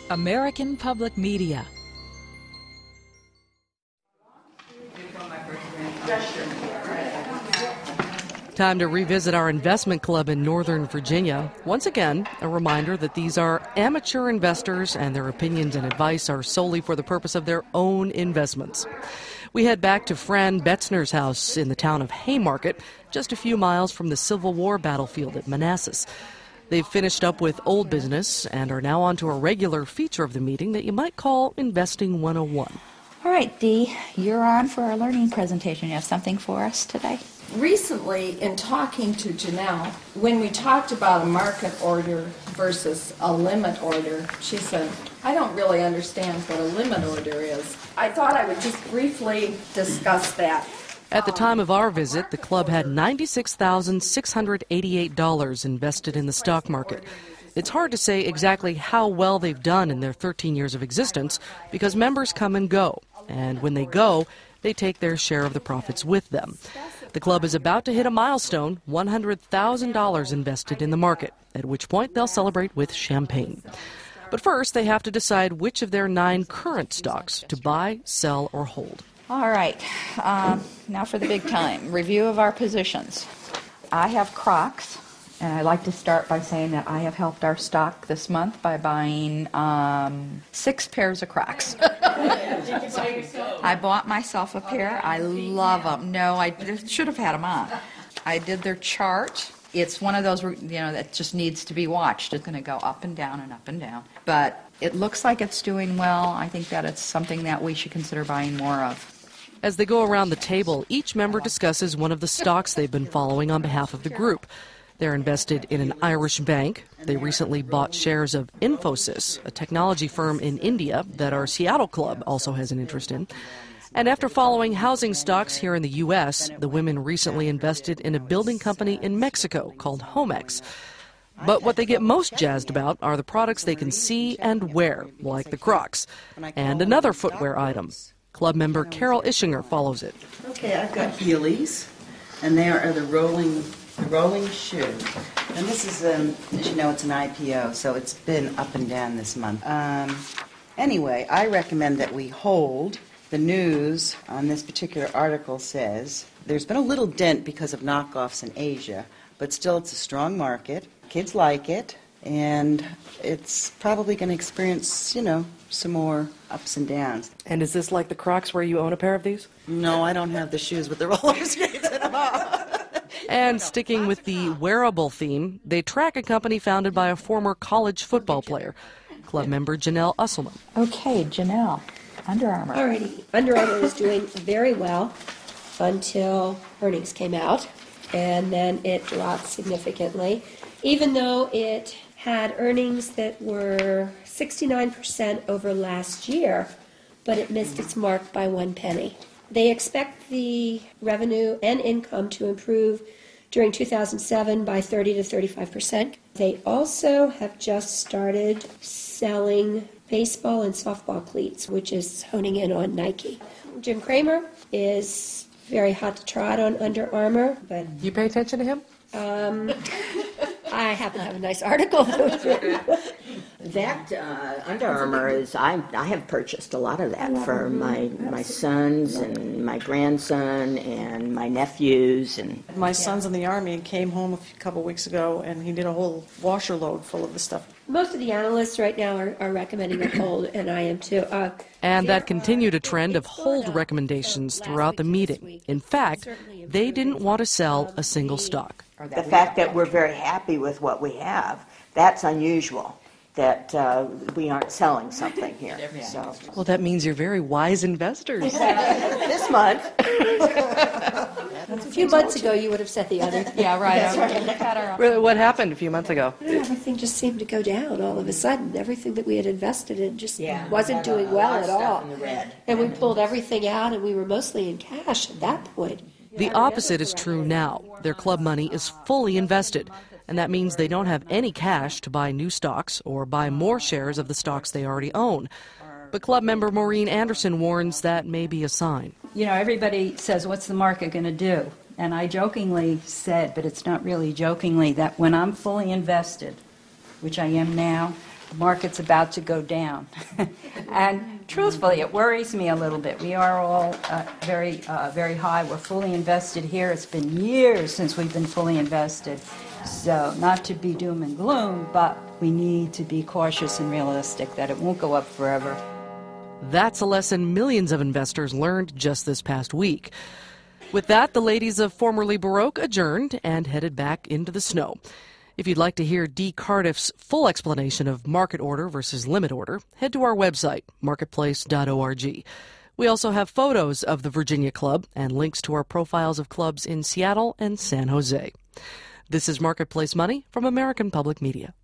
American Public Media. Time to revisit our investment club in Northern Virginia. Once again, a reminder that these are amateur investors and their opinions and advice are solely for the purpose of their own investments. We head back to Fran Betzner's house in the town of Haymarket, just a few miles from the Civil War battlefield at Manassas. They've finished up with old business and are now on to a regular feature of the meeting that you might call Investing 101. All right, Dee, you're on for our learning presentation. You have something for us today? Recently, in talking to Janelle, when we talked about a market order versus a limit order, she said, I don't really understand what a limit order is. I thought I would just briefly discuss that. At the time of our visit, the club had $96,688 invested in the stock market. It's hard to say exactly how well they've done in their 13 years of existence because members come and go, and when they go, they take their share of the profits with them. The club is about to hit a milestone, $100,000 invested in the market, at which point they'll celebrate with champagne. But first, they have to decide which of their 9 current stocks to buy, sell, or hold. All right, now for the big time. Review of our positions. I have Crocs, and I like to start by saying that I have helped our stock this month by buying 6 pairs of Crocs. I bought myself a pair. I love them. No, I should have had them on. I did their chart. It's one of those, that just needs to be watched. It's going to go up and down and up and down. But it looks like it's doing well. I think that it's something that we should consider buying more of. As they go around the table, each member discusses one of the stocks they've been following on behalf of the group. They're invested in an Irish bank. They recently bought shares of Infosys, a technology firm in India that our Seattle club also has an interest in. And after following housing stocks here in the U.S., the women recently invested in a building company in Mexico called Homex. But what they get most jazzed about are the products they can see and wear, like the Crocs, and another footwear item. Club member Carol Ischinger follows it. Okay, I've got Heelys, and they are the rolling shoe. And this is, as you know, it's an IPO, so it's been up and down this month. Anyway, I recommend that we hold. The news on this particular article says there's been a little dent because of knockoffs in Asia, but still it's a strong market. Kids like it, and it's probably going to experience, some more ups and downs. And is this like the Crocs where you own a pair of these? No, I don't have the shoes with the roller skates at all. And sticking with the wearable theme, they track a company founded by a former college football player, club member Janelle Usselman. Okay, Janelle, Under Armour. Alrighty, Under Armour was doing very well until earnings came out, and then it dropped significantly, even though it had earnings that were 69% over last year, but it missed its mark by 1 penny. They expect the revenue and income to improve during 2007 by 30 to 35%. They also have just started selling baseball and softball cleats, which is honing in on Nike. Jim Cramer is very hot to trot on Under Armour, but You pay attention to him? I happen to have a nice article. That Under Armour is, I have purchased a lot of that for my sons and my grandson and my nephews. And my son's in the Army and came home a couple weeks ago, and he did a whole washer load full of the stuff. Most of the analysts right now are recommending a hold, and I am too. And that continued a trend of hold recommendations throughout the meeting. In fact, they didn't want to sell a single stock. the fact that we're very happy with what we have, that's unusual. That we aren't selling something here. So. Well, that means you're very wise investors. This month. A few months ago, you would have said the other thing. Yeah, right. What happened a few months ago? Everything just seemed to go down all of a sudden. Everything that we had invested in just wasn't doing well at all. And we pulled everything out, and we were mostly in cash at that point. The opposite is true now. Their club money is fully invested. And that means they don't have any cash to buy new stocks or buy more shares of the stocks they already own. But club member Maureen Anderson warns that may be a sign. You know, everybody says, what's the market going to do? And I jokingly said, but it's not really jokingly, that when I'm fully invested, which I am now, market's about to go down. And truthfully, it worries me a little bit. We are all very high. We're fully invested here. It's been years since we've been fully invested. So not to be doom and gloom, but we need to be cautious and realistic that it won't go up forever. That's a lesson millions of investors learned just this past week. With that, the ladies of formerly Baroque adjourned and headed back into the snow. If you'd like to hear Dee Cardiff's full explanation of market order versus limit order, head to our website, marketplace.org. We also have photos of the Virginia Club and links to our profiles of clubs in Seattle and San Jose. This is Marketplace Money from American Public Media.